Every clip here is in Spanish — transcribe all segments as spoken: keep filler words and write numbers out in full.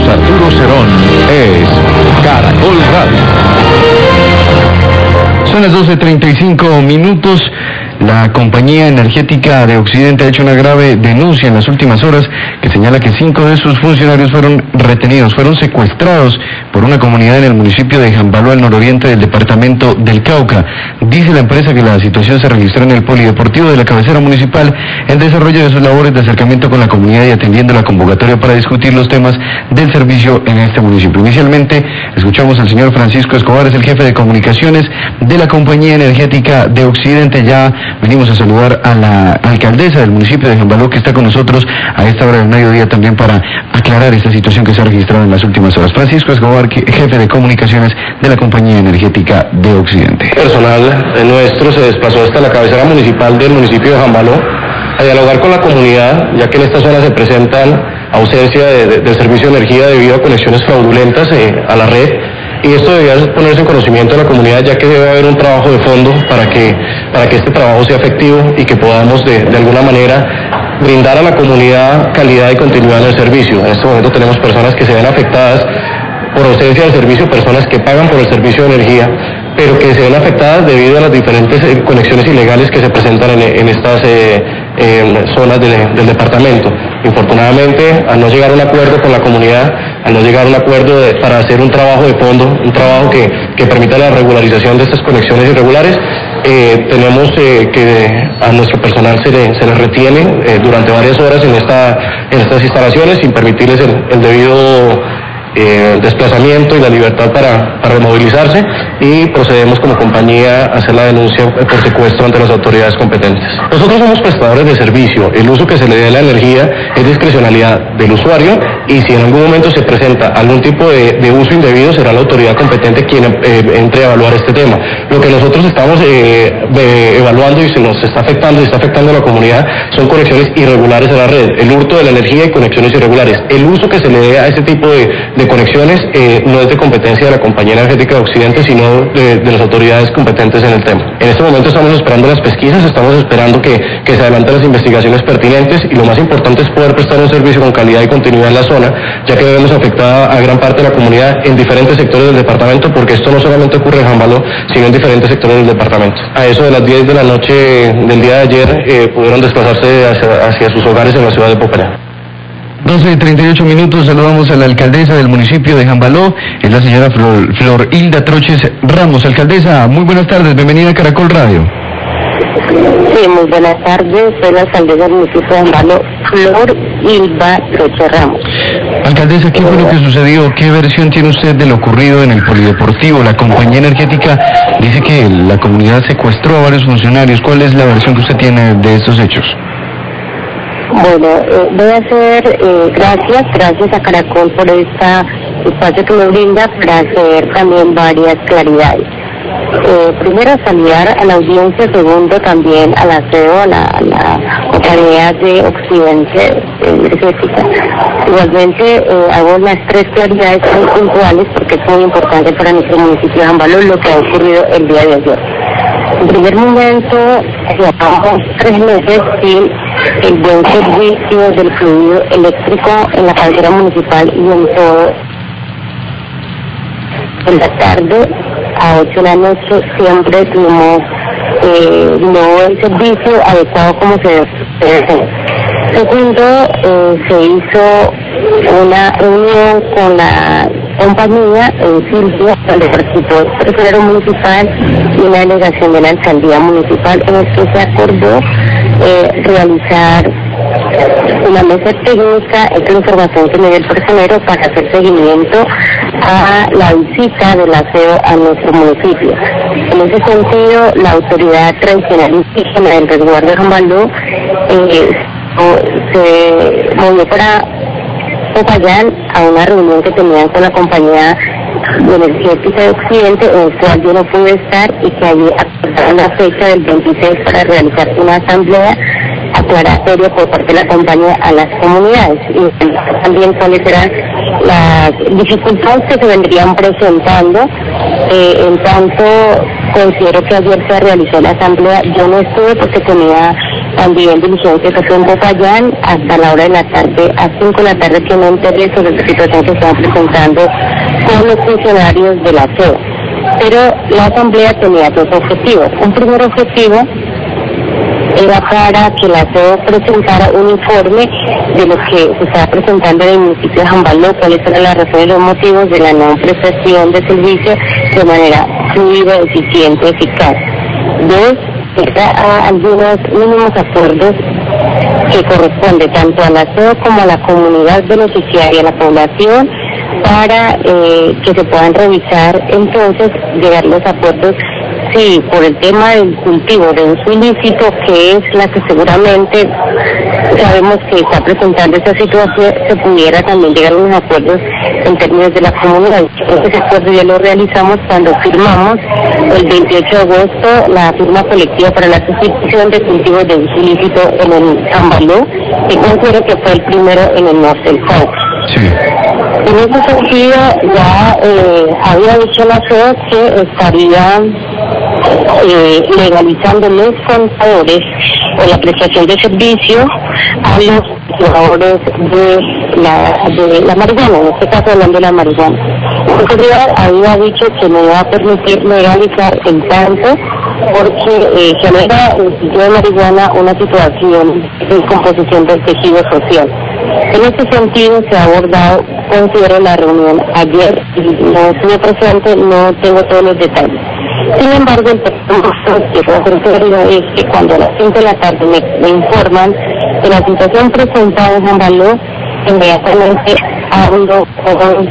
Carlos Arturo Cerón es Caracol Radio. Son las doce treinta y cinco minutos. La compañía energética de Occidente ha hecho una grave denuncia en las últimas horas que señala que cinco de sus funcionarios fueron retenidos, fueron secuestrados por una comunidad en el municipio de Jambaló, al nororiente del departamento del Cauca. Dice la empresa que la situación se registró en el polideportivo de la cabecera municipal en desarrollo de sus labores de acercamiento con la comunidad y atendiendo la convocatoria para discutir los temas del servicio en este municipio. Inicialmente escuchamos al señor Francisco Escobar, es el jefe de comunicaciones de la compañía energética de Occidente. Ya venimos a saludar a la alcaldesa del municipio de Jambaló, que está con nosotros a esta hora del mediodía también para aclarar esta situación que se ha registrado en las últimas horas. Francisco Escobar, jefe de comunicaciones de la compañía energética de Occidente. Personal nuestro se desplazó hasta la cabecera municipal del municipio de Jambaló a dialogar con la comunidad, ya que en esta zona se presentan ausencia de, de, de servicio de energía debido a conexiones fraudulentas eh, a la red. Y esto debía ponerse en conocimiento de la comunidad, ya que debe haber un trabajo de fondo para que, para que este trabajo sea efectivo y que podamos de, de alguna manera brindar a la comunidad calidad y continuidad en el servicio. En este momento tenemos personas que se ven afectadas por ausencia del servicio, personas que pagan por el servicio de energía, pero que se ven afectadas debido a las diferentes eh, conexiones ilegales que se presentan en, en estas eh, eh, zonas de, del departamento. Infortunadamente, al no llegar a un acuerdo con la comunidad, al no llegar a un acuerdo de, para hacer un trabajo de fondo, un trabajo que, que permita la regularización de estas conexiones irregulares, eh, tenemos eh, que a nuestro personal se le, se le retiene eh, durante varias horas en, esta, en estas instalaciones sin permitirles el, el debido Eh, desplazamiento y la libertad para, para movilizarse, y procedemos como compañía a hacer la denuncia por secuestro ante las autoridades competentes. Nosotros somos prestadores de servicio, el uso que se le dé a la energía es discrecionalidad del usuario, y si en algún momento se presenta algún tipo de, de uso indebido, será la autoridad competente quien eh, entre a evaluar este tema. Lo que nosotros estamos eh, de, evaluando y se nos está afectando y está afectando a la comunidad son conexiones irregulares a la red, el hurto de la energía y conexiones irregulares. El uso que se le dé a ese tipo de, de conexiones eh, no es de competencia de la compañía energética de Occidente, sino de, de las autoridades competentes en el tema. En este momento estamos esperando las pesquisas, estamos esperando que, que se adelanten las investigaciones pertinentes, y lo más importante es poder prestar un servicio con calidad y continuidad en la zona, ya que vemos afectada a gran parte de la comunidad en diferentes sectores del departamento, porque esto no solamente ocurre en Jambaló, sino en diferentes sectores del departamento. A eso de las diez de la noche del día de ayer eh, pudieron desplazarse hacia, hacia sus hogares en la ciudad de Popayán. doce treinta y ocho minutos, saludamos a la alcaldesa del municipio de Jambaló, es la señora Flor, Flor Hilda Troches Ramos. Alcaldesa, muy buenas tardes, bienvenida a Caracol Radio. Sí, muy buenas tardes, soy la alcaldesa del municipio de Jambaló, Flor Hilda Troches Ramos. Alcaldesa, ¿qué fue lo que sucedió? ¿Qué versión tiene usted de lo ocurrido en el polideportivo? La compañía energética dice que la comunidad secuestró a varios funcionarios. ¿Cuál es la versión que usted tiene de estos hechos? Bueno, eh, voy a hacer eh, gracias, gracias a Caracol por este espacio que me brinda para hacer también varias claridades. Eh, primero, saludar a la audiencia, segundo, también a la C E O, a la, a la compañía de Occidente energética. Igualmente, eh, hago las tres claridades muy puntuales porque es muy importante para nuestro municipio de Jambaló lo que ha ocurrido el día de ayer. En primer momento, llevamos tres meses sin el buen servicio del fluido eléctrico en la cabecera municipal y en todo. En la tarde a ocho de la noche siempre tuvimos eh, no el servicio adecuado como se debe. Segundo, eh, se hizo una reunión con la compañía en Silvia, donde participó el tesorero municipal y una delegación de la alcaldía municipal, en el que se acordó eh, realizar una mesa técnica, esta es la información que me dio el personero, para hacer seguimiento a la visita del aseo a nuestro municipio. En ese sentido, la autoridad tradicional indígena del resguardo de Jambaló eh, se movió para Popayán a una reunión que tenían con la compañía energética de Occidente, en el cual yo no pude estar, y que allí acordaron la fecha del veintiséis para realizar una asamblea aclaratoria por parte de la compañía a las comunidades, y también cuáles eran las dificultades que se vendrían presentando. Eh, en tanto, considero que ayer se realizó la asamblea, yo no estuve porque tenía también diligencias en Popayán, hasta la hora de la tarde, a cinco de la tarde, que me enteré sobre la situación que estaban presentando con los funcionarios del aseo. Pero la asamblea tenía dos objetivos. Un primer objetivo era para que la aseo presentara un informe de lo que se estaba presentando en el municipio de Jambaló, cuáles eran las razones y los motivos de la no prestación de servicio de manera fluida, eficiente, eficaz. Dos, a algunos mínimos acuerdos que corresponde tanto al aseo como a la comunidad beneficiaria, a la población, para eh, que se puedan revisar entonces, llegar los acuerdos, sí, por el tema del cultivo de uso ilícito, que es la que seguramente sabemos que está presentando esta situación, se pudiera también llegar a unos acuerdos en términos de la comunidad. Ese acuerdo ya lo realizamos cuando firmamos el veintiocho de agosto la firma colectiva para la sustitución de cultivos de uso ilícito en el Jambaló, que considero que fue el primero en el norte del Cauca. Sí. En ese sentido, ya eh, había dicho la C E O que estaría eh, legalizando los contadores o la prestación de servicio a los jugadores de la, de la marihuana, en este caso hablando de la marihuana. La autoridad había dicho que no iba a permitir legalizar en tanto porque eh, genera el cultivo de marihuana una situación de composición del tejido social. En este sentido se ha abordado, considero, la reunión ayer, no estuve presente, no tengo todos los detalles. Sin embargo, el problema que puedo hacer es que cuando a las cinco de la tarde me, me informan de la situación presentada en Jambaló, inmediatamente hablo con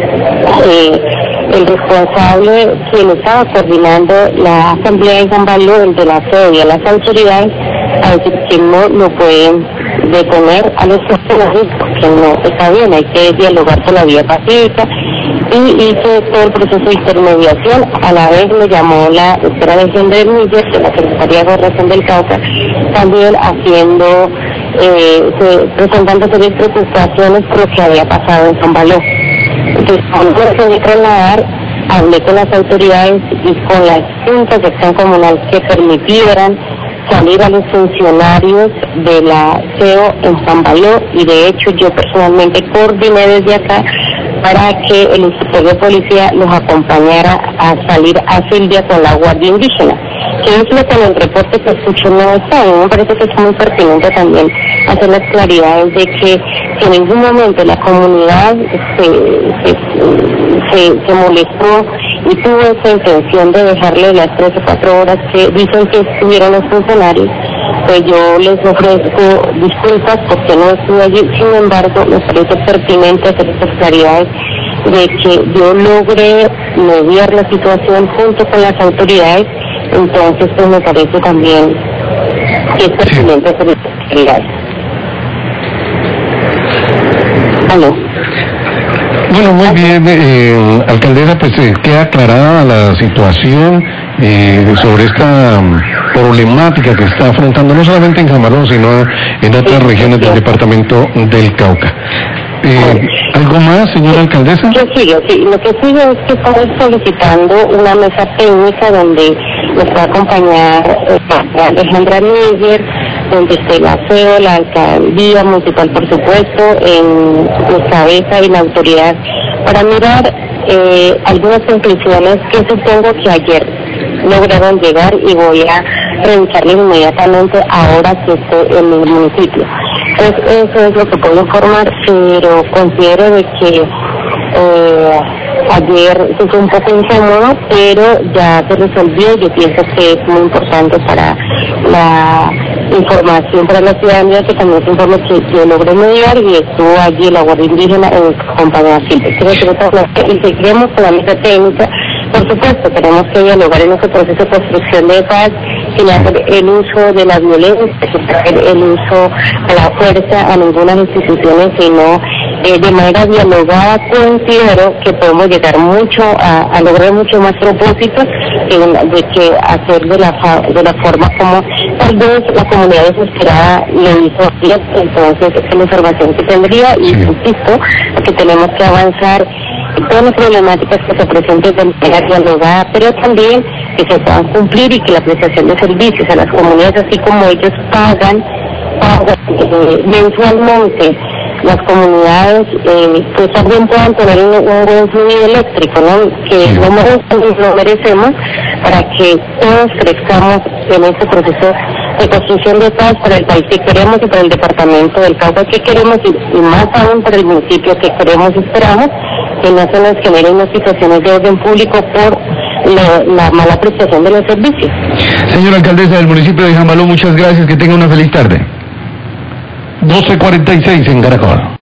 eh, el responsable quien estaba coordinando la asamblea de Jambaló, el de la C E O y a las autoridades, a decir que no lo pueden detener a los funcionarios porque no está bien, hay que dialogar por la vía pacífica, y hice todo el proceso de intermediación. A la vez me llamó la doctora Alejandra Níger de la Secretaría de Gobernación del Cauca, también haciendo eh, presentando serias preocupaciones por lo que había pasado en Jambaló. Entonces, cuando me pude trasladar, hablé con las autoridades y con la Junta de Acción Comunal que permitieran salir a los funcionarios de la C E O en Jambaló, y de hecho yo personalmente coordiné desde acá para que el inspector de policía los acompañara a salir a Silvia con la Guardia Indígena, que es lo que en el reporte que escuché no está. A mí me parece que es muy pertinente también hacer las claridades de que, que en ningún momento la comunidad se, se, se, se molestó y tuvo esa intención de dejarle las tres o cuatro horas que dicen que estuvieron los funcionarios. Pues yo les ofrezco disculpas porque no estuve allí. Sin embargo, me parece pertinente hacer estas claridades de que yo logré mediar la situación junto con las autoridades. Entonces, pues me parece también que es pertinente hacer estas claridades. ¿Aló? Bueno, muy bien, eh, alcaldesa, pues eh, queda aclarada la situación eh, sobre esta um, problemática que está afrontando no solamente en Jambaló, sino en otras regiones del departamento del Cauca. Eh, ¿Algo más, señora alcaldesa? Yo sigo, sí. Lo que sigo es que estamos solicitando una mesa técnica donde nos va a acompañar eh, Alejandra Níger, donde esté la C E O, la alcaldía municipal, por supuesto, en mi cabeza y la autoridad, para mirar eh, algunas conclusiones que supongo que ayer lograron llegar y voy a revisarles inmediatamente ahora que estoy en el municipio. Entonces, eso es lo que puedo informar, pero considero de que eh, ayer se fue un poco incómodo, pero ya se resolvió. Yo pienso que es muy importante para la información para la ciudadanía que también se informe que yo logré mediar y estuvo allí la Guardia Indígena en compañía siempre. Y seguiremos con la mesa técnica. Por supuesto, tenemos que dialogar en nuestro proceso de construcción de paz, sin hacer el uso de la violencia, sin hacer el uso de la fuerza a ninguna instituciones, sino eh, de manera dialogada. Considero que podemos llegar mucho a, a lograr mucho más propósitos eh, de que hacer de la, de la forma como tal vez la comunidad desesperada lo hizo bien. Entonces, esa es la información que tendría y insisto que tenemos que avanzar y todas las problemáticas que se presenten de manera dialogada, pero también que se puedan cumplir y que la prestación de servicios a las comunidades, así como ellos pagan, pagan eh, mensualmente, las comunidades eh, pues también puedan tener un, un buen fluido eléctrico, ¿no? Que lo merecemos, lo merecemos para que todos crezcamos en este proceso de construcción de paz para el país que queremos y para el departamento del Cauca que queremos y, y más aún para el municipio que queremos y esperamos que no se nos generen unas situaciones de orden público por la, la mala prestación de los servicios. Señora alcaldesa del municipio de Jambaló, muchas gracias, que tenga una feliz tarde. doce cuarenta y seis en Caracol.